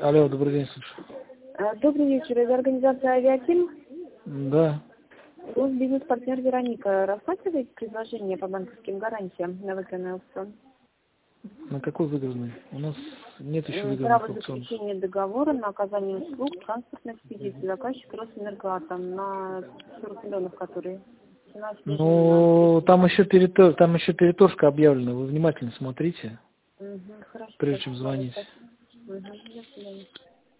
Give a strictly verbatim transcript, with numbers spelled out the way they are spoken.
Алло, добрый день, слушаю. Добрый вечер. Это организация «Авиатим». Да. Ваш бизнес-партнер Вероника рассматривает предложение по банковским гарантиям на выигранный аукцион? На какой выигранный? У нас нет еще выигранных Право аукционов. заключения договора на оказание услуг транспортной экспедиции. Заказчик Росэнергоатом на сорок миллионов, которые... Ну, там еще, перетор, там еще переторжка объявлена. Вы внимательно смотрите, Угу, хорошо, прежде чем звонить. Угу,